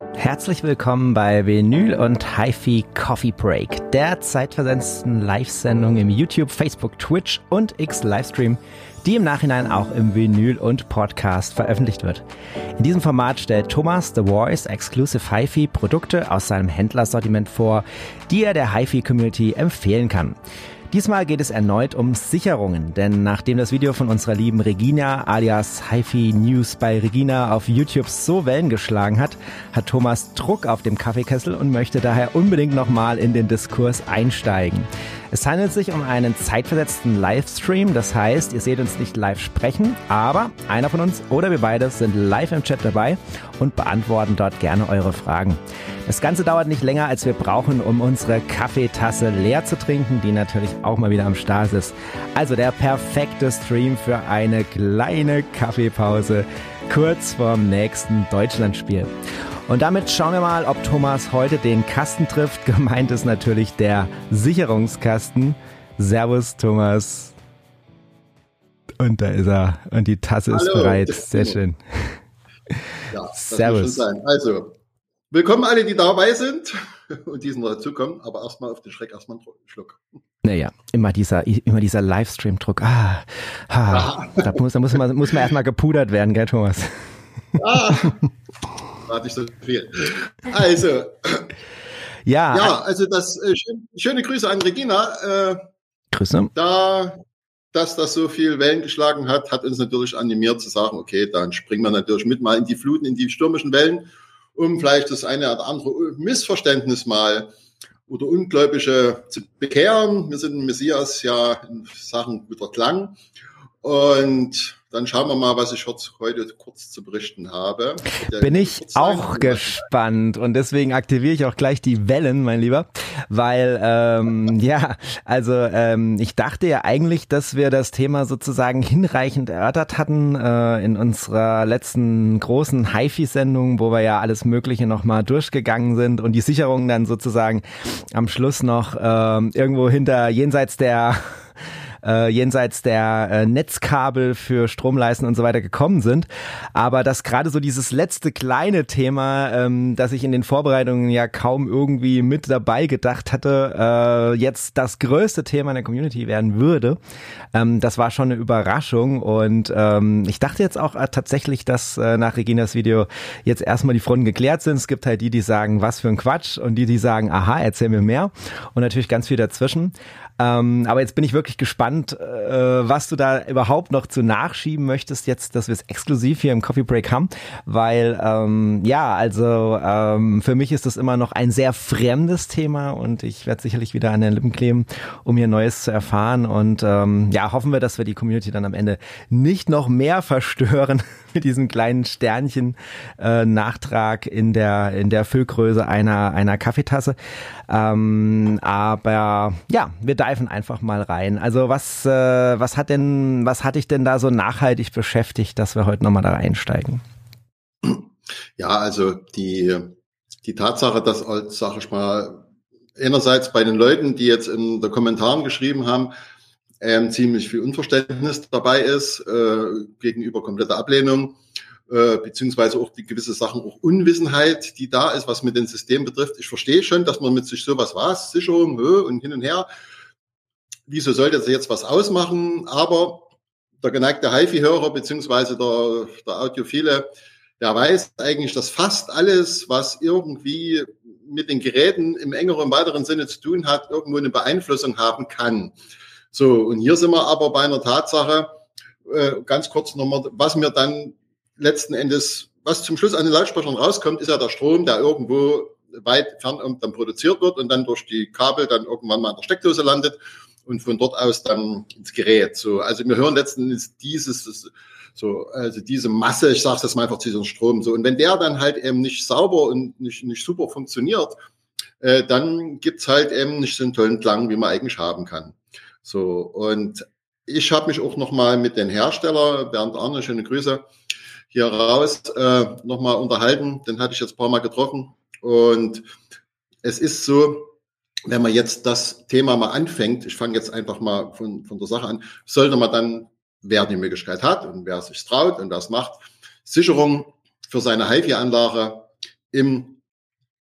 Herzlich willkommen bei Vinyl und HiFi Coffee Break, der zeitversetzten Live-Sendung im YouTube, Facebook, Twitch und X-Livestream, die im Nachhinein auch im Vinyl und Podcast veröffentlicht wird. In diesem Format stellt Thomas The Voice Exclusive HiFi Produkte aus seinem Händlersortiment vor, die er der HiFi-Community empfehlen kann. Diesmal geht es erneut um Sicherungen, denn nachdem das Video von unserer lieben Regina alias HiFi News bei Regina auf YouTube so Wellen geschlagen hat, hat Thomas Druck auf dem Kaffeekessel und möchte daher unbedingt nochmal in den Diskurs einsteigen. Es handelt sich um einen zeitversetzten Livestream, das heißt, ihr seht uns nicht live sprechen, aber einer von uns oder wir beide sind live im Chat dabei und beantworten dort gerne eure Fragen. Das Ganze dauert nicht länger, als wir brauchen, um unsere Kaffeetasse leer zu trinken, die natürlich auch mal wieder am Start ist. Also der perfekte Stream für eine kleine Kaffeepause kurz vorm nächsten Deutschlandspiel. Und damit schauen wir mal, ob Thomas heute den Kasten trifft. Gemeint ist natürlich der Sicherungskasten. Servus, Thomas. Und da ist er. Und die Tasse ist bereit. Sehr schön. Ja, das Servus. muss schon sein. Also, willkommen alle, die dabei sind und die noch dazukommen. Aber erstmal auf den Schreck erstmal einen Schluck. Naja, immer dieser Livestream-Druck. Da muss man erstmal gepudert werden, gell, Thomas? War nicht so viel. Also, also das schöne Grüße an Regina. Grüße. Dass das so viel Wellen geschlagen hat uns natürlich animiert zu sagen, okay, dann springen wir natürlich mit mal in die Fluten, in die stürmischen Wellen, um vielleicht das eine oder andere Missverständnis mal oder Ungläubige zu bekehren. Wir sind ein Messias ja in Sachen guter Klang. Und dann schauen wir mal, was ich heute kurz zu berichten habe. Bin ich auch gespannt und deswegen aktiviere ich auch gleich die Wellen, mein Lieber, weil ich dachte ja eigentlich, dass wir das Thema sozusagen hinreichend erörtert hatten in unserer letzten großen HiFi-Sendung, wo wir ja alles Mögliche nochmal durchgegangen sind und die Sicherungen dann sozusagen am Schluss noch irgendwo jenseits der Netzkabel für Stromleisten und so weiter gekommen sind. Aber dass gerade so dieses letzte kleine Thema, das ich in den Vorbereitungen ja kaum irgendwie mit dabei gedacht hatte, jetzt das größte Thema in der Community werden würde, das war schon eine Überraschung. Und ich dachte jetzt auch tatsächlich, dass nach Reginas Video jetzt erstmal die Fronten geklärt sind. Es gibt halt die sagen, was für ein Quatsch, und die sagen, aha, erzähl mir mehr. Und natürlich ganz viel dazwischen. Aber jetzt bin ich wirklich gespannt, was du da überhaupt noch zu nachschieben möchtest, jetzt, dass wir es exklusiv hier im Coffee Break haben, weil für mich ist das immer noch ein sehr fremdes Thema und ich werde sicherlich wieder an den Lippen kleben, um hier Neues zu erfahren, und hoffen wir, dass wir die Community dann am Ende nicht noch mehr verstören mit diesem kleinen Sternchen Nachtrag in der Füllgröße einer Kaffeetasse. Aber ja, wir diven einfach mal rein. Also was hat dich denn da so nachhaltig beschäftigt, dass wir heute nochmal da einsteigen? Ja, also die Tatsache, dass, sag ich mal, einerseits bei den Leuten, die jetzt in den Kommentaren geschrieben haben, ziemlich viel Unverständnis dabei ist gegenüber kompletter Ablehnung, beziehungsweise auch die gewisse Sachen, auch Unwissenheit, die da ist, was mit dem System betrifft. Ich verstehe schon, dass man mit sich sowas Sicherung und hin und her, wieso sollte das jetzt was ausmachen? Aber der geneigte HiFi-Hörer beziehungsweise der Audiophile, der weiß eigentlich, dass fast alles, was irgendwie mit den Geräten im engeren, weiteren Sinne zu tun hat, irgendwo eine Beeinflussung haben kann. So, und hier sind wir aber bei einer Tatsache, ganz kurz nochmal, was mir dann letzten Endes, was zum Schluss an den Lautsprechern rauskommt, ist ja der Strom, der irgendwo weit fern dann produziert wird und dann durch die Kabel dann irgendwann mal in der Steckdose landet und von dort aus dann ins Gerät. So, also wir hören letzten Endes diese Masse, ich sage es jetzt mal einfach, diesen Strom. So, und wenn der dann halt eben nicht sauber und nicht super funktioniert, dann gibt's halt eben nicht so einen tollen Klang, wie man eigentlich haben kann. So, und ich habe mich auch nochmal mit den Hersteller, Bernd Arne, schöne Grüße, hier raus, nochmal unterhalten. Den hatte ich jetzt ein paar Mal getroffen. Und es ist so, wenn man jetzt das Thema mal anfängt, ich fange jetzt einfach mal von der Sache an, sollte man dann, wer die Möglichkeit hat und wer sich traut und wer es macht, Sicherung für seine HiFi-Anlage im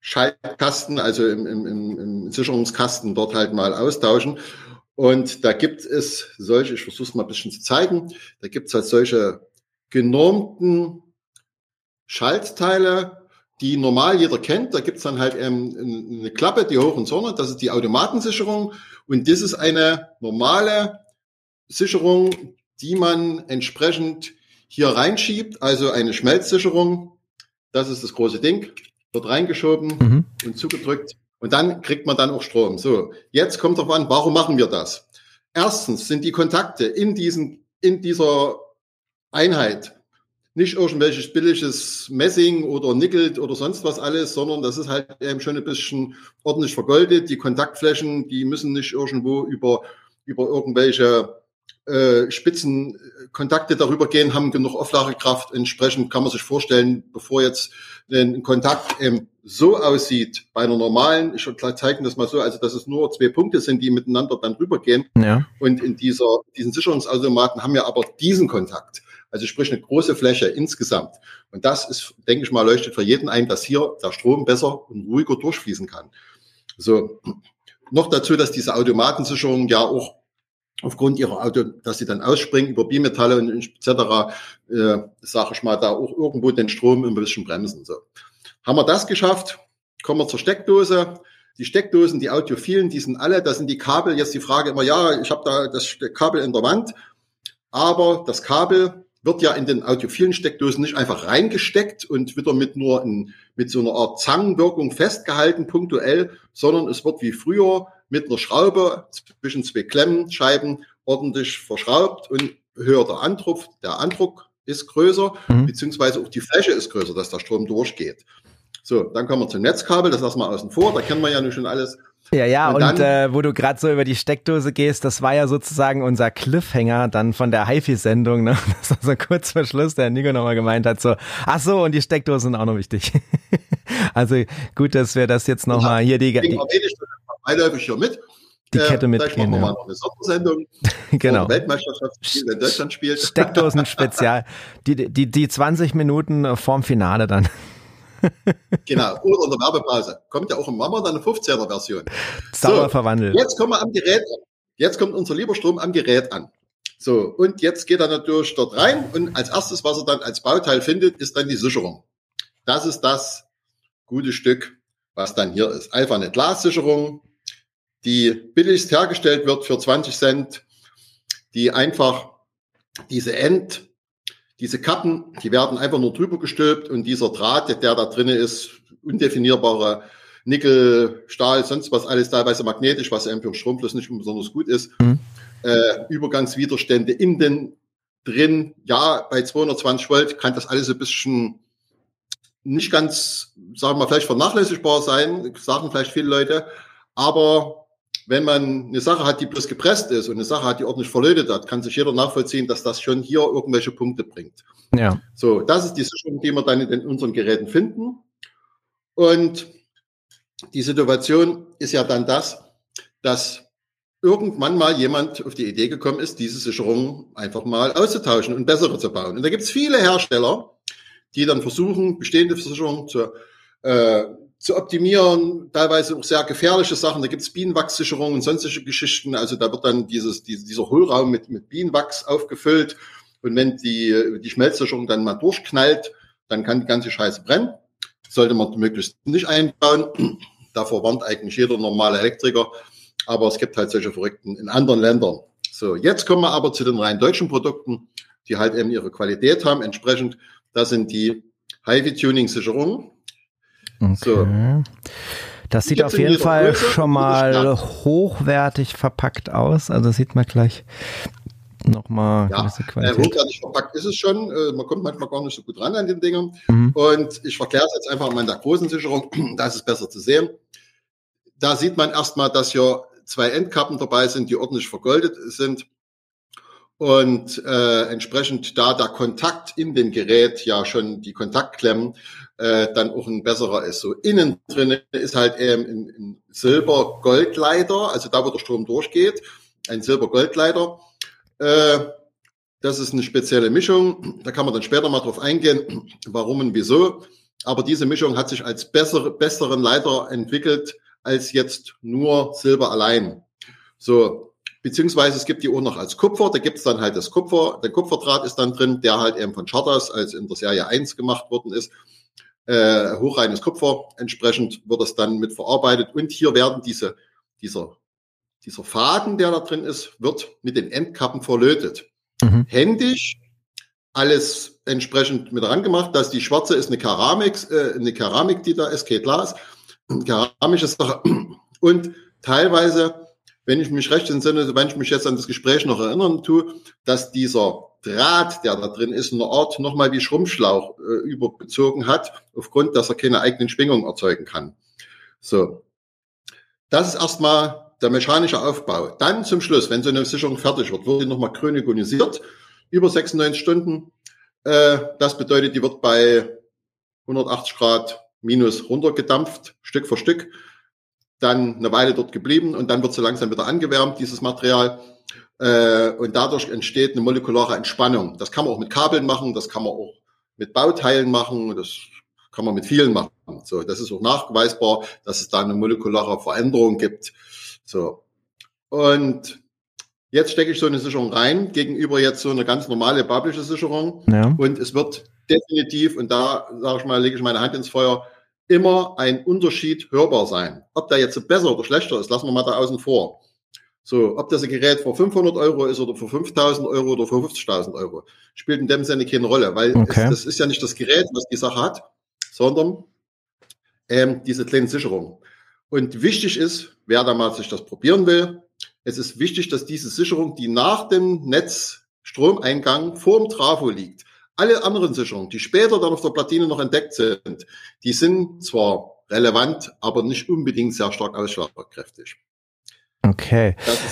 Schaltkasten, also im Sicherungskasten dort halt mal austauschen. Und da gibt es solche, ich versuche es mal ein bisschen zu zeigen, da gibt es halt solche genormten Schaltteile, die normal jeder kennt. Da gibt es dann halt eine Klappe, die hoch und runter, das ist die Automatensicherung. Und das ist eine normale Sicherung, die man entsprechend hier reinschiebt, also eine Schmelzsicherung. Das ist das große Ding, wird reingeschoben und zugedrückt. Und dann kriegt man dann auch Strom. So, jetzt kommt drauf an, warum machen wir das? Erstens sind die Kontakte in dieser Einheit nicht irgendwelches billiges Messing oder Nickel oder sonst was alles, sondern das ist halt eben schon ein bisschen ordentlich vergoldet. Die Kontaktflächen, die müssen nicht irgendwo über irgendwelche Spitzenkontakte darüber gehen, haben genug Auflagekraft. Entsprechend kann man sich vorstellen, bevor jetzt ein Kontakt so aussieht, bei einer normalen, ich zeige das mal so, also dass es nur 2 Punkte sind, die miteinander dann rübergehen. Ja. Und in diesen Sicherungsautomaten haben wir aber diesen Kontakt. Also sprich eine große Fläche insgesamt. Und das ist, denke ich mal, leuchtet für jeden ein, dass hier der Strom besser und ruhiger durchfließen kann. So, noch dazu, dass diese Automatensicherung ja auch aufgrund ihrer dass sie dann ausspringen über Bimetalle und etc., sage ich mal, da auch irgendwo den Strom ein bisschen bremsen. So. Haben wir das geschafft, kommen wir zur Steckdose. Die Steckdosen, die Audiophilen, die sind alle, da sind die Kabel, jetzt die Frage immer, ja, ich habe da das Kabel in der Wand, aber das Kabel wird ja in den audiophilen Steckdosen nicht einfach reingesteckt und wieder mit so einer Art Zangenwirkung festgehalten, punktuell, sondern es wird wie früher mit einer Schraube zwischen 2 Klemmenscheiben ordentlich verschraubt und höher der Andruck ist größer, beziehungsweise auch die Fläche ist größer, dass der Strom durchgeht. So, dann kommen wir zum Netzkabel, das lassen wir außen vor, da kennen wir ja nun schon alles. Ja, und wo du gerade so über die Steckdose gehst, das war ja sozusagen unser Cliffhanger dann von der HiFi-Sendung, ne? Das war so kurz vor Schluss, der Nico nochmal gemeint hat, so, ach so, und die Steckdosen sind auch noch wichtig. Also gut, dass wir das jetzt nochmal hier die beiläufig hier mit. Die Kette mitgehen. Vielleicht machen wir mal noch eine Sondersendung, genau. wo Weltmeisterschaftsspiel in Deutschland spielt. Steckdosen-Spezial. Die 20 Minuten vorm Finale dann. Genau, oder in der Werbepause. Kommt ja auch im Mama dann eine 15er-Version. Sauber verwandelt. Jetzt kommen wir am Gerät an. Jetzt kommt unser lieber Strom am Gerät an. So, und jetzt geht er natürlich dort rein und als erstes, was er dann als Bauteil findet, ist dann die Sicherung. Das ist das gute Stück, was dann hier ist. Einfach eine Glassicherung, die billigst hergestellt wird für 20 Cent, die einfach diese Kappen, die werden einfach nur drüber gestülpt und dieser Draht, der da drin ist, undefinierbare Nickel, Stahl, sonst was alles, teilweise magnetisch, was eben für den Stromfluss nicht besonders gut ist. Übergangswiderstände innen drin, ja, bei 220 Volt kann das alles ein bisschen nicht ganz, sagen wir mal, vielleicht vernachlässigbar sein, sagen vielleicht viele Leute, aber wenn man eine Sache hat, die bloß gepresst ist und eine Sache hat, die ordentlich verlötet hat, kann sich jeder nachvollziehen, dass das schon hier irgendwelche Punkte bringt. Ja. So, das ist die Sicherung, die wir dann in unseren Geräten finden. Und die Situation ist ja dann das, dass irgendwann mal jemand auf die Idee gekommen ist, diese Sicherung einfach mal auszutauschen und bessere zu bauen. Und da gibt es viele Hersteller, die dann versuchen, bestehende Sicherungen zu optimieren, teilweise auch sehr gefährliche Sachen. Da gibt es Bienenwachssicherungen und sonstige Geschichten. Also da wird dann dieser Hohlraum mit Bienenwachs aufgefüllt. Und wenn die Schmelzsicherung dann mal durchknallt, dann kann die ganze Scheiße brennen. Sollte man möglichst nicht einbauen. Davor warnt eigentlich jeder normale Elektriker. Aber es gibt halt solche Verrückten in anderen Ländern. So, jetzt kommen wir aber zu den rein deutschen Produkten, die halt eben ihre Qualität haben. Entsprechend, das sind die HiFi-Tuning-Sicherungen. Okay. So. Das sieht auf jeden Fall schon mal hochwertig verpackt aus. Also sieht man gleich nochmal gewisse Qualität. Hochwertig verpackt ist es schon. Man kommt manchmal gar nicht so gut ran an den Dingern. Und ich verkläre es jetzt einfach mal in der großen Sicherung. Da ist es besser zu sehen. Da sieht man erstmal, dass hier 2 Endkappen dabei sind, die ordentlich vergoldet sind. Und entsprechend da der Kontakt in dem Gerät ja schon die Kontaktklemmen dann auch ein besserer ist. So innen drin ist halt eben ein Silber-Goldleiter, also da wo der Strom durchgeht, ein Silber-Goldleiter. Das ist eine spezielle Mischung. Da kann man dann später mal drauf eingehen, warum und wieso. aber diese Mischung hat sich als besseren Leiter entwickelt als jetzt nur Silber allein. So, beziehungsweise es gibt die auch noch als Kupfer, da gibt es dann halt das Kupfer, der Kupferdraht ist dann drin, der halt eben von Charters als in der Serie 1 gemacht worden ist. Hochreines Kupfer, entsprechend wird das dann mit verarbeitet und hier werden dieser Faden, der da drin ist, wird mit den Endkappen verlötet. Händisch, alles entsprechend mit rangemacht, dass die schwarze ist eine Keramik, die da ist, kein Glas, keramische Sache und teilweise, wenn ich mich recht entsinne, wenn ich mich jetzt an das Gespräch noch erinnern tue, dass dieser Draht, der da drin ist, eine Art nochmal wie Schrumpfschlauch überbezogen hat, aufgrund, dass er keine eigenen Schwingungen erzeugen kann. So, das ist erstmal der mechanische Aufbau. Dann zum Schluss, wenn so eine Sicherung fertig wird, wird die nochmal chronogonisiert, über 96 Stunden. Das bedeutet, die wird bei 180 Grad minus runtergedampft, Stück für Stück, dann eine Weile dort geblieben und dann wird sie langsam wieder angewärmt, dieses Material. Und dadurch entsteht eine molekulare Entspannung. Das kann man auch mit Kabeln machen, das kann man auch mit Bauteilen machen, das kann man mit vielen machen. So, das ist auch nachweisbar, dass es da eine molekulare Veränderung gibt. So. Und jetzt stecke ich so eine Sicherung rein, gegenüber jetzt so eine ganz normale bublische Sicherung. Ja. Und es wird definitiv, und da sage ich mal, lege ich meine Hand ins Feuer, immer ein Unterschied hörbar sein. Ob der jetzt besser oder schlechter ist, lassen wir mal da außen vor. So, ob das ein Gerät für 500 Euro ist oder für 5.000 Euro oder für 50.000 Euro, spielt in dem Sinne keine Rolle, weil das ist ja nicht das Gerät, was die Sache hat, sondern diese kleine Sicherung. Und wichtig ist, wer da mal sich das probieren will, es ist wichtig, dass diese Sicherung, die nach dem Netzstromeingang vor dem Trafo liegt, alle anderen Sicherungen, die später dann auf der Platine noch entdeckt sind, die sind zwar relevant, aber nicht unbedingt sehr stark ausschlagkräftig. Okay.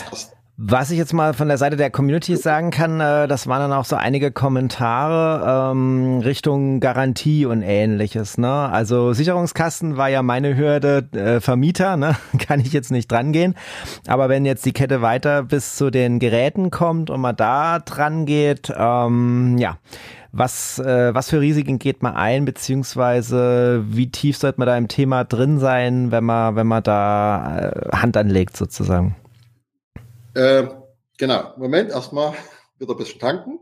Was ich jetzt mal von der Seite der Community sagen kann, das waren dann auch so einige Kommentare Richtung Garantie und Ähnliches, ne? Also Sicherungskasten war ja meine Hürde, Vermieter, ne? Kann ich jetzt nicht dran gehen. Aber wenn jetzt die Kette weiter bis zu den Geräten kommt und man da dran geht, ja. Was für Risiken geht man ein, beziehungsweise wie tief sollte man da im Thema drin sein, wenn man da Hand anlegt sozusagen? Genau, Moment, erstmal wieder ein bisschen tanken.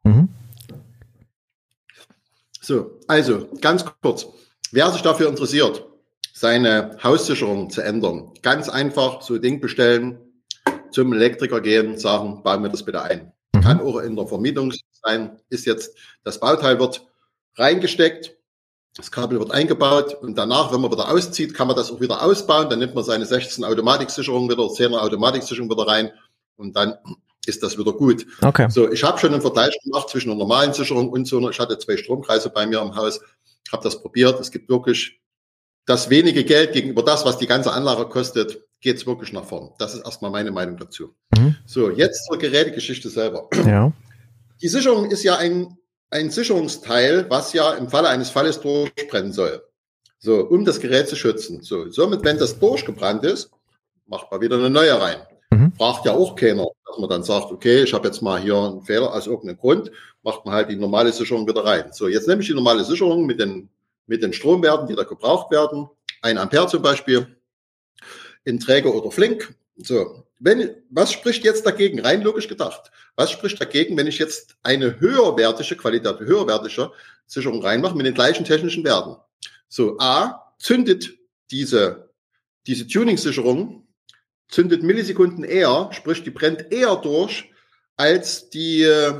So, also ganz kurz, wer sich dafür interessiert, seine Haussicherung zu ändern, ganz einfach so ein Ding bestellen, zum Elektriker gehen, sagen, bauen wir das bitte ein. Kann auch in der Vermietung sein, ist jetzt, das Bauteil wird reingesteckt, das Kabel wird eingebaut und danach, wenn man wieder auszieht, kann man das auch wieder ausbauen, dann nimmt man seine 16 Automatiksicherung wieder, 10er Automatiksicherung wieder rein und dann ist das wieder gut. Okay. So, ich habe schon einen Vergleich gemacht zwischen einer normalen Sicherung und so einer, ich hatte 2 Stromkreise bei mir im Haus, habe das probiert, es gibt wirklich das wenige Geld gegenüber das, was die ganze Anlage kostet, geht es wirklich nach vorn. Das ist erstmal meine Meinung dazu. So, jetzt zur Gerätegeschichte selber. Ja. Die Sicherung ist ja ein Sicherungsteil, was ja im Falle eines Falles durchbrennen soll. So, um das Gerät zu schützen. So, somit, wenn das durchgebrannt ist, macht man wieder eine neue rein. Fragt ja auch keiner, dass man dann sagt, okay, ich habe jetzt mal hier einen Fehler aus irgendeinem Grund, macht man halt die normale Sicherung wieder rein. So, jetzt nehme ich die normale Sicherung mit den Stromwerten, die da gebraucht werden. 1 Ampere zum Beispiel, in Träger oder Flink. So, was spricht jetzt dagegen? Rein logisch gedacht. Was spricht dagegen, wenn ich jetzt eine höherwertige Sicherung reinmache mit den gleichen technischen Werten? So, A, zündet diese Tuning-Sicherung, zündet Millisekunden eher, sprich, die brennt eher durch, als diese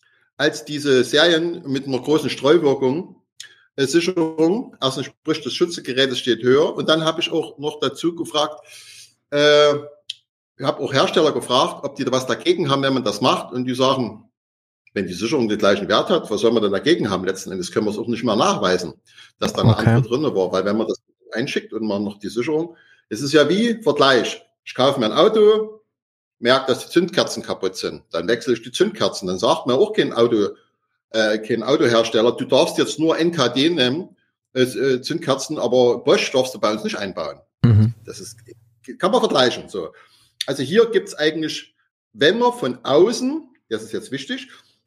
Serien mit einer großen Streuwirkung. Sicherung, also sprich, das Schützegerät steht höher. Und dann habe ich auch noch dazu gefragt, ich habe auch Hersteller gefragt, ob die da was dagegen haben, wenn man das macht. Und die sagen, wenn die Sicherung den gleichen Wert hat, was soll man denn dagegen haben? Letzten Endes können wir es auch nicht mehr nachweisen, dass da eine andere drin war. Weil wenn man das einschickt und man noch die Sicherung, es ist ja wie Vergleich. Ich kaufe mir ein Auto, merke, dass die Zündkerzen kaputt sind. Dann wechsle ich die Zündkerzen. Dann sagt mir auch kein Autohersteller, du darfst jetzt nur NKD nehmen, Zündkerzen, aber Bosch darfst du bei uns nicht einbauen. Das kann man vergleichen. So. Also hier gibt es eigentlich, wenn man von außen, das ist jetzt wichtig,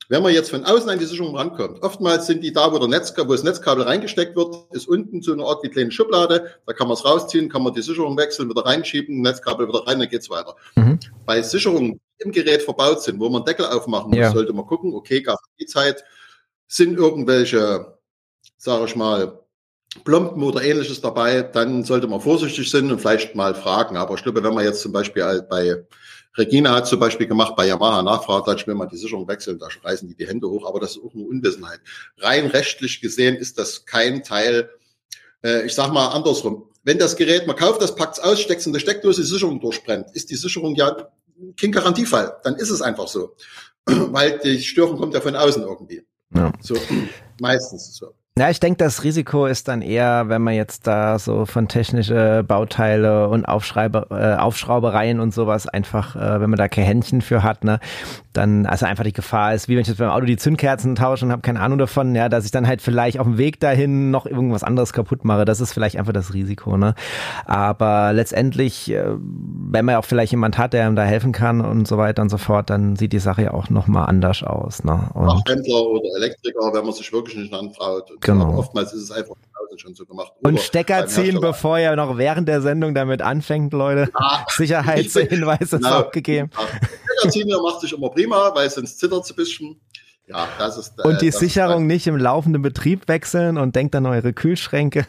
Wenn man jetzt von außen an die Sicherung rankommt, oftmals sind die da, wo das Netzkabel reingesteckt wird, ist unten so eine Art wie kleine Schublade, da kann man es rausziehen, kann man die Sicherung wechseln, wieder reinschieben, Netzkabel wieder rein, dann geht's weiter. Bei Sicherungen, die im Gerät verbaut sind, wo man Deckel aufmachen muss, sollte man gucken, okay, Garantiezeit, sind irgendwelche, sage ich mal, Plomben oder ähnliches dabei, dann sollte man vorsichtig sein und vielleicht mal fragen. Aber ich glaube, wenn man jetzt zum Beispiel bei Regina hat zum Beispiel gemacht, bei Yamaha nachfragt, dann will man die Sicherung wechseln, da reißen die Hände hoch, aber das ist auch eine Unwissenheit. Rein rechtlich gesehen ist das kein Teil, ich sag mal andersrum. Wenn das Gerät, man kauft das, packt es aus, steckt es in der Steckdose, die Sicherung durchbrennt, ist die Sicherung ja kein Garantiefall. Dann ist es einfach so. Weil die Störung kommt ja von außen irgendwie. Ja. So, meistens so. Ja, ich denke, das Risiko ist dann eher, wenn man jetzt da so von technische Bauteile und Aufschraubereien und sowas einfach, wenn man da kein Händchen für hat, ne, dann, also einfach die Gefahr ist, wie wenn ich jetzt beim Auto die Zündkerzen tausche und habe keine Ahnung davon, ja, dass ich dann halt vielleicht auf dem Weg dahin noch irgendwas anderes kaputt mache. Das ist vielleicht einfach das Risiko, ne. Aber letztendlich, wenn man auch vielleicht jemand hat, der einem da helfen kann und so weiter und so fort, dann sieht die Sache ja auch nochmal anders aus, ne. Fachhändler oder Elektriker, wenn man sich wirklich nicht antraut. Genau. Oftmals ist es einfach schon so gemacht. Und Stecker ziehen, bevor ihr noch während der Sendung damit anfängt, Leute. Ja, Sicherheitshinweise ist auch gegeben. Stecker ziehen macht sich immer prima, weil sonst zittert es ein bisschen. Ja, das ist. Und die Sicherung nicht im laufenden Betrieb wechseln und denkt an eure Kühlschränke.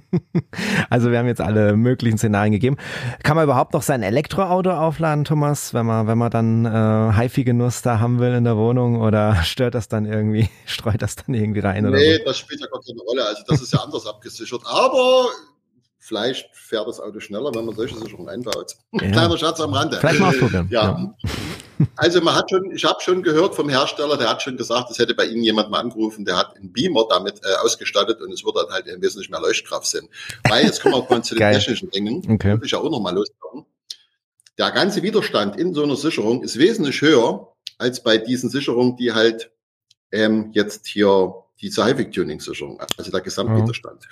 Also wir haben jetzt alle möglichen Szenarien gegeben. Kann man überhaupt noch sein Elektroauto aufladen, Thomas, wenn man dann HiFi-Genuss da haben will in der Wohnung, oder stört das dann irgendwie, streut das dann irgendwie rein? Oder nee, so? Das spielt ja gar keine Rolle. Also das ist ja anders abgesichert. Aber vielleicht fährt das Auto schneller, wenn man solche Sicherungen einbaut. Ja. Kleiner Schatz am Rande. Vielleicht mal ausprobieren. Ja. Also ich habe schon gehört vom Hersteller, der hat schon gesagt, es hätte bei Ihnen jemand mal angerufen, der hat einen Beamer damit ausgestattet und es wird dann halt wesentlich mehr Leuchtkraft sein. Weil jetzt kommen wir auch mal zu den technischen Dingen, würde ich ja auch nochmal losmachen. Der ganze Widerstand in so einer Sicherung ist wesentlich höher als bei diesen Sicherungen, die halt jetzt hier diese HiFi-Tuning-Sicherung, also der Gesamtwiderstand.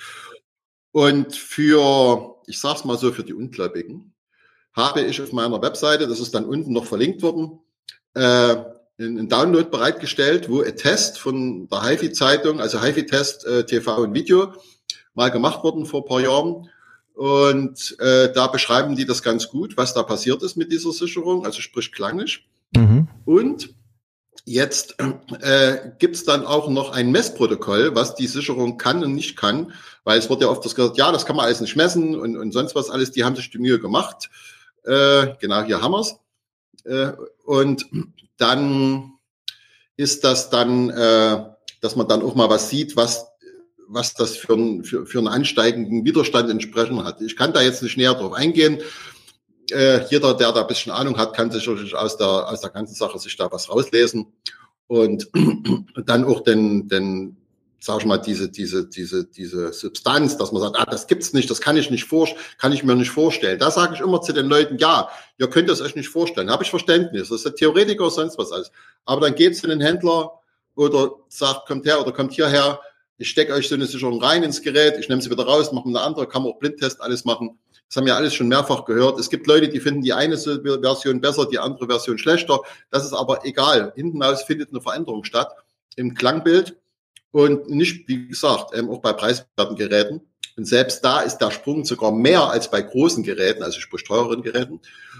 Und ich sag's mal so, für die Ungläubigen, habe ich auf meiner Webseite, das ist dann unten noch verlinkt worden, einen Download bereitgestellt, wo ein Test von der HiFi-Zeitung, also HiFi-Test TV und Video, mal gemacht worden vor ein paar Jahren. Und da beschreiben die das ganz gut, was da passiert ist mit dieser Sicherung, also sprich klanglich. Und jetzt gibt's dann auch noch ein Messprotokoll, was die Sicherung kann und nicht kann, weil es wird ja oft gesagt, ja, das kann man alles nicht messen und sonst was alles, die haben sich die Mühe gemacht. Genau, hier haben wir's. Und dann ist das dann, dass man dann auch mal was sieht, was das für einen ansteigenden Widerstand entsprechend hat. Ich kann da jetzt nicht näher drauf eingehen. Jeder, der da ein bisschen Ahnung hat, kann sicherlich aus der ganzen Sache sich da was rauslesen und dann auch sag ich mal, diese Substanz, dass man sagt, das gibt's nicht, das kann ich mir nicht vorstellen. Da sage ich immer zu den Leuten, ja, ihr könnt es euch nicht vorstellen. Da habe ich Verständnis. Das ist der Theoretiker, sonst was alles. Aber dann geht zu den Händler oder sagt, kommt hierher, ich stecke euch so eine Sicherung rein ins Gerät, ich nehme sie wieder raus, mache eine andere, kann man auch Blindtest alles machen. Das haben wir alles schon mehrfach gehört. Es gibt Leute, die finden die eine Version besser, die andere Version schlechter. Das ist aber egal. Hinten raus findet eine Veränderung statt im Klangbild. Und nicht, wie gesagt, auch bei preiswerten Geräten. Und selbst da ist der Sprung sogar mehr als bei großen Geräten, also sprich teureren Geräten.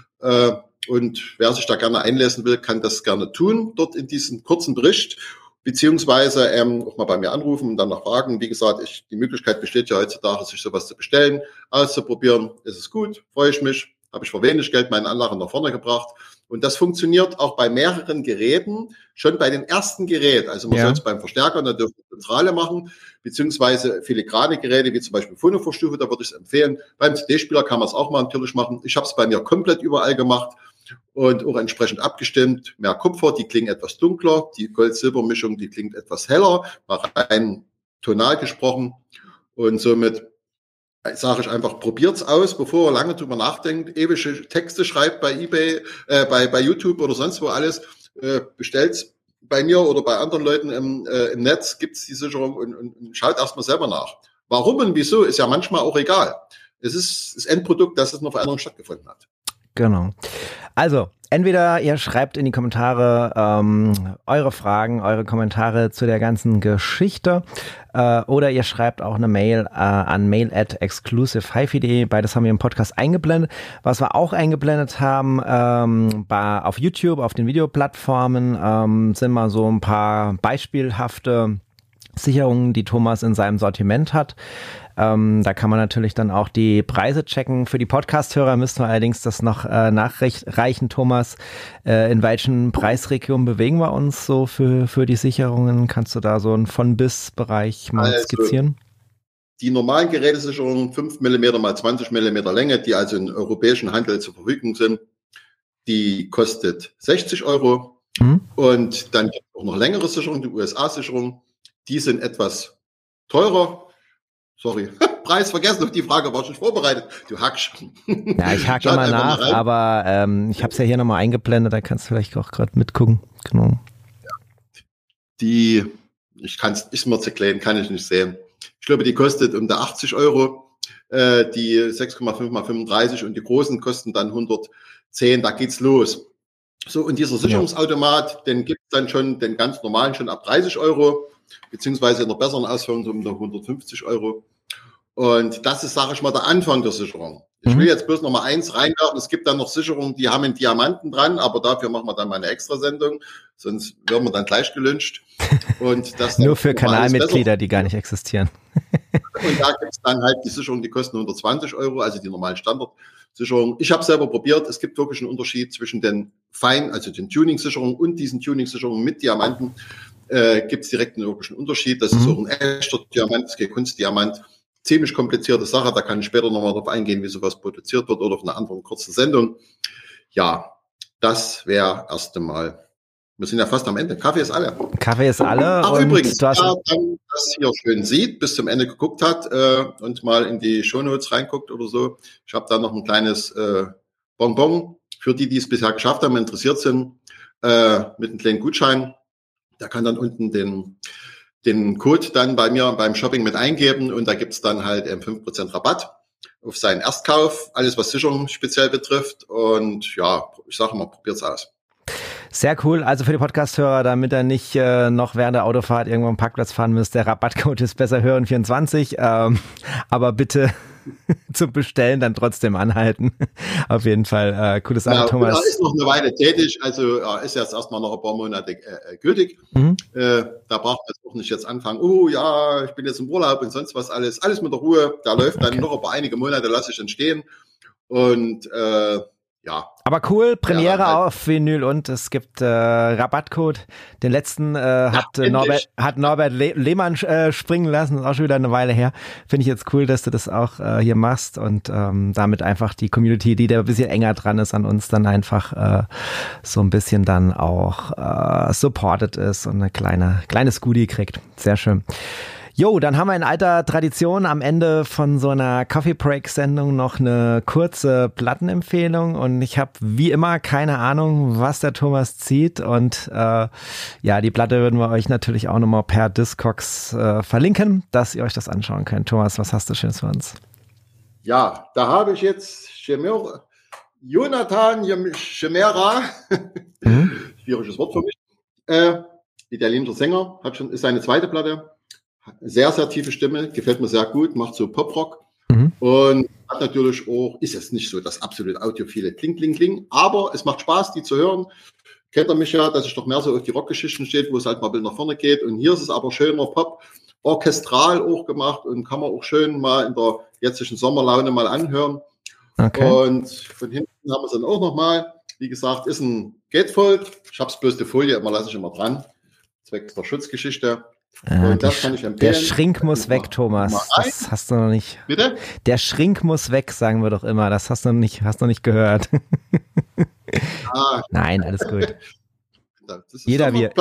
Und wer sich da gerne einlesen will, kann das gerne tun, dort in diesem kurzen Bericht, beziehungsweise auch mal bei mir anrufen und dann noch fragen. Wie gesagt, die Möglichkeit besteht ja heutzutage, sich sowas zu bestellen, auszuprobieren. Ist es gut, freue ich mich. Habe ich für wenig Geld meine Anlagen nach vorne gebracht. Und das funktioniert auch bei mehreren Geräten, schon bei den ersten Geräten. Also man soll es beim Verstärker natürlich Zentrale machen, beziehungsweise filigrane Geräte, wie zum Beispiel Phonovorstufe, da würde ich es empfehlen. Beim CD-Spieler kann man es auch mal natürlich machen. Ich habe es bei mir komplett überall gemacht und auch entsprechend abgestimmt. Mehr Kupfer, die klingen etwas dunkler. Die Gold-Silber-Mischung, die klingt etwas heller, mal rein tonal gesprochen. Und somit sage ich einfach, probiert's aus, bevor ihr lange drüber nachdenkt, ewige Texte schreibt bei eBay, bei YouTube oder sonst wo alles, bestellt's bei mir oder bei anderen Leuten im Netz, gibt's die Sicherung und schaut erstmal selber nach. Warum und wieso ist ja manchmal auch egal. Es ist das Endprodukt, dass es eine Veränderung stattgefunden hat. Genau. Also, Entweder ihr schreibt in die Kommentare eure Fragen, eure Kommentare zu der ganzen Geschichte oder ihr schreibt auch eine Mail an mail@exclusivehifi.de. Beides haben wir im Podcast eingeblendet. Was wir auch eingeblendet haben auf YouTube, auf den Videoplattformen sind mal so ein paar beispielhafte Sicherungen, die Thomas in seinem Sortiment hat. Da kann man natürlich dann auch die Preise checken. Für die Podcast-Hörer müssen wir allerdings das noch nachreichen, Thomas. In welchen Preisregionen bewegen wir uns so für die Sicherungen? Kannst du da so einen Von-Bis-Bereich mal skizzieren? Die normalen Gerätesicherungen 5 mm mal 20 mm Länge, die also im europäischen Handel zur Verfügung sind, die kostet 60 Euro. Und dann gibt es auch noch längere Sicherungen, die USA-Sicherungen. Die sind etwas teurer. Sorry, Preis vergessen, auf die Frage war schon vorbereitet. Du hackst. Ja, ich hake immer nach, aber ich habe es ja hier nochmal eingeblendet, da kannst du vielleicht auch gerade mitgucken. Genau. Die, ist mir zu klein, kann ich nicht sehen. Ich glaube, die kostet um die 80 Euro, die 6,5 mal 35 und die großen kosten dann 110, da geht's los. So, und dieser Sicherungsautomat, den gibt's dann schon, den ganz normalen schon ab 30 Euro. Beziehungsweise in der besseren Ausführung um 150 Euro. Und das ist, sage ich mal, der Anfang der Sicherung. Ich will jetzt bloß noch mal eins reinwerfen. Es gibt dann noch Sicherungen, die haben einen Diamanten dran, aber dafür machen wir dann mal eine Extrasendung. Sonst werden wir dann gleich gelünscht. Und das nur für Kanalmitglieder, die gar nicht existieren. Und da gibt es dann halt die Sicherung, die kosten 120 Euro, also die normalen Standardsicherungen. Ich habe selber probiert. Es gibt wirklich einen Unterschied zwischen den also den Tuning-Sicherungen und diesen Tuning-Sicherungen mit Diamanten. Gibt es direkt einen wirklichen Unterschied. Das ist auch ein echter Diamant, das ist kein Kunstdiamant. Ziemlich komplizierte Sache, da kann ich später nochmal drauf eingehen, wie sowas produziert wird oder auf einer anderen kurzen Sendung. Ja, das wäre erst einmal. Wir sind ja fast am Ende. Kaffee ist alle. Kaffee ist alle. Ach, und übrigens, wer dann das hier schön sieht, bis zum Ende geguckt hat und mal in die Shownotes reinguckt oder so. Ich habe da noch ein kleines Bonbon für die es bisher geschafft haben, interessiert sind, mit einem kleinen Gutschein. Der kann dann unten den Code dann bei mir beim Shopping mit eingeben und da gibt's dann halt 5% Rabatt auf seinen Erstkauf, alles was Sicherung speziell betrifft und ja, ich sage mal, probiert's aus. Sehr cool, also für die Podcast-Hörer, damit ihr nicht noch während der Autofahrt irgendwo am Parkplatz fahren müsst, der Rabattcode ist besser hören 24, aber bitte zum Bestellen dann trotzdem anhalten. Auf jeden Fall, cooles Sache, Thomas. Er ist noch eine Weile tätig, also ist jetzt erstmal noch ein paar Monate gültig. Da braucht man jetzt auch nicht jetzt anfangen, ja, ich bin jetzt im Urlaub und sonst was alles mit der Ruhe. Da läuft dann noch aber einige Monate, lasse ich entstehen und ja. Aber cool, Premiere auf Vinyl und es gibt Rabattcode. Den letzten hat Norbert Lehmann springen lassen, ist auch schon wieder eine Weile her. Finde ich jetzt cool, dass du das auch hier machst und damit einfach die Community, die da ein bisschen enger dran ist an uns, dann einfach so ein bisschen dann auch supported ist und eine kleines Goodie kriegt. Sehr schön. Jo, dann haben wir in alter Tradition am Ende von so einer Coffee Break Sendung noch eine kurze Plattenempfehlung und ich habe wie immer keine Ahnung, was der Thomas zieht und ja, die Platte würden wir euch natürlich auch nochmal per Discogs verlinken, dass ihr euch das anschauen könnt. Thomas, was hast du Schönes für uns? Ja, da habe ich jetzt Jonathan Chimera, schwieriges Wort für mich, italienischer Sänger, ist seine zweite Platte. Sehr, sehr tiefe Stimme, gefällt mir sehr gut, macht so Pop-Rock und hat natürlich auch, ist jetzt nicht so das absolut audiophile Kling, Kling, Kling, aber es macht Spaß, die zu hören. Kennt ihr mich ja, dass ich doch mehr so auf die Rockgeschichten steht, wo es halt mal ein bisschen nach vorne geht und hier ist es aber schöner Pop, orchestral auch gemacht und kann man auch schön mal in der jetzigen Sommerlaune mal anhören. Okay. Und von hinten haben wir es dann auch nochmal, wie gesagt, ist ein Gatefold, ich habe es bloß die Folie, immer lasse ich immer dran, zwecks der Schutzgeschichte. Und das kann ich empfehlen. Der Schrink muss weg, Thomas. Das hast du noch nicht. Bitte? Der Schrink muss weg, sagen wir doch immer. Das hast du noch nicht gehört. Nein, alles gut. Jeder wie er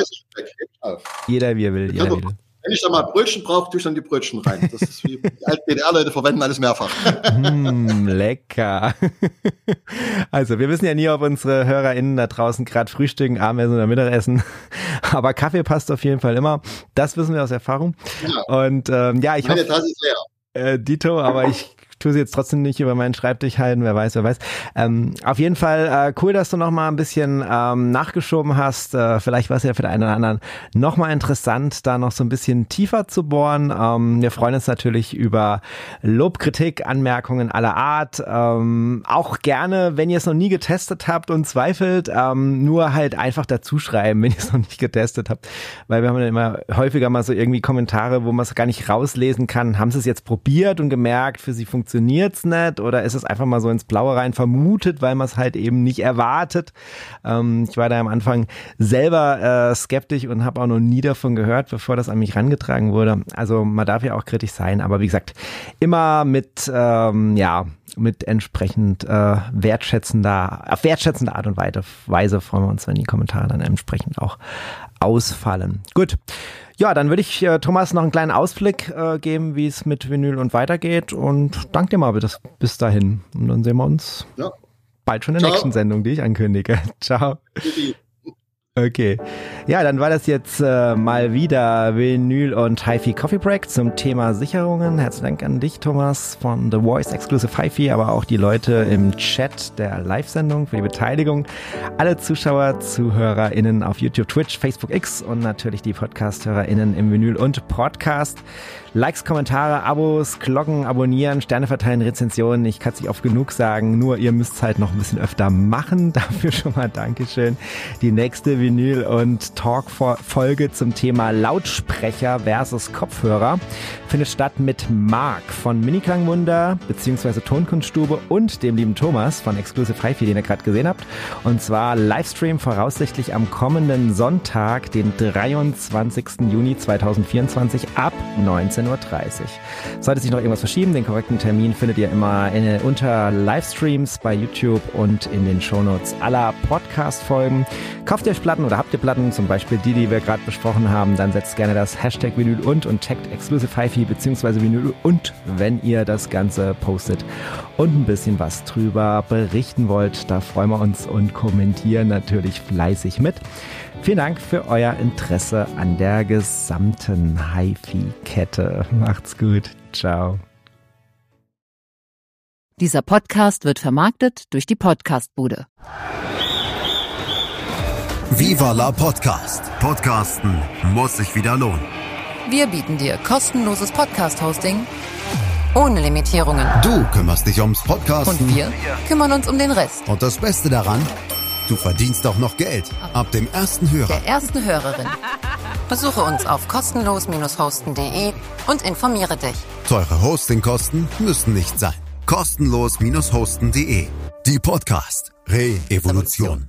will. Wenn ich da mal Brötchen brauche, tue ich dann die Brötchen rein. Das ist wie die alten DDR-Leute verwenden alles mehrfach. Lecker. Also wir wissen ja nie, ob unsere HörerInnen da draußen gerade frühstücken, Abendessen oder Mittagessen. Aber Kaffee passt auf jeden Fall immer. Das wissen wir aus Erfahrung. Ja. Und ja, ich hoffe, Tasse ist leer. Dito, aber ich tue sie jetzt trotzdem nicht über meinen Schreibtisch halten, wer weiß. Auf jeden Fall cool, dass du noch mal ein bisschen nachgeschoben hast. Vielleicht war es ja für den einen oder anderen noch mal interessant, da noch so ein bisschen tiefer zu bohren. Wir freuen uns natürlich über Lob, Kritik, Anmerkungen aller Art. Auch gerne, wenn ihr es noch nie getestet habt und zweifelt, nur halt einfach dazu schreiben, wenn ihr es noch nicht getestet habt. Weil wir haben dann immer häufiger mal so irgendwie Kommentare, wo man es gar nicht rauslesen kann. Haben sie es jetzt probiert und gemerkt, für sie funktioniert's nicht? Oder ist es einfach mal so ins Blaue rein vermutet, weil man es halt eben nicht erwartet? Ich war da am Anfang selber skeptisch und habe auch noch nie davon gehört, bevor das an mich rangetragen wurde. Also man darf ja auch kritisch sein, aber wie gesagt, immer mit entsprechend wertschätzender Art und Weise freuen wir uns, wenn die Kommentare dann entsprechend auch ausfallen. Gut. Ja, dann würde ich Thomas noch einen kleinen Ausblick geben, wie es mit Vinyl und weitergeht, und danke dir mal bis dahin. Und dann sehen wir uns bald schon in der nächsten Sendung, die ich ankündige. Ciao. Okay. Ja, dann war das jetzt mal wieder Vinyl und HiFi Coffee Break zum Thema Sicherungen. Herzlichen Dank an dich, Thomas, von The Voice Exclusive HiFi, aber auch die Leute im Chat der Live-Sendung für die Beteiligung. Alle Zuschauer, ZuhörerInnen auf YouTube, Twitch, Facebook, X und natürlich die Podcast-HörerInnen im Vinyl und Podcast. Likes, Kommentare, Abos, Glocken, abonnieren, Sterne verteilen, Rezensionen. Ich kann es nicht oft genug sagen, nur ihr müsst es halt noch ein bisschen öfter machen. Dafür schon mal Dankeschön. Die nächste Vinyl- und Talk-Folge zum Thema Lautsprecher versus Kopfhörer findet statt mit Marc von Mini-Klangwunder bzw. Tonkunststube und dem lieben Thomas von Exclusive HiFi, den ihr gerade gesehen habt. Und zwar Livestream voraussichtlich am kommenden Sonntag, den 23. Juni 2024 ab 19:30 Uhr. Sollte sich noch irgendwas verschieben, den korrekten Termin findet ihr immer unter Livestreams bei YouTube und in den Shownotes aller Podcast-Folgen. Kauft ihr euch Platten oder habt ihr Platten, zum Beispiel die wir gerade besprochen haben, dann setzt gerne das Hashtag Vinyl und taggt Exclusive HiFi bzw. Vinyl und, wenn ihr das Ganze postet und ein bisschen was drüber berichten wollt. Da freuen wir uns und kommentieren natürlich fleißig mit. Vielen Dank für euer Interesse an der gesamten HiFi-Kette. Macht's gut. Ciao. Dieser Podcast wird vermarktet durch die Podcastbude. Viva la Podcast. Podcasten muss sich wieder lohnen. Wir bieten dir kostenloses Podcast-Hosting ohne Limitierungen. Du kümmerst dich ums Podcasten. Und wir kümmern uns um den Rest. Und das Beste daran, du verdienst auch noch Geld. Ab dem ersten Hörer. Der ersten Hörerin. Besuche uns auf kostenlos-hosten.de und informiere dich. Teure Hostingkosten müssen nicht sein. Kostenlos-hosten.de. Die Podcast Re-Evolution.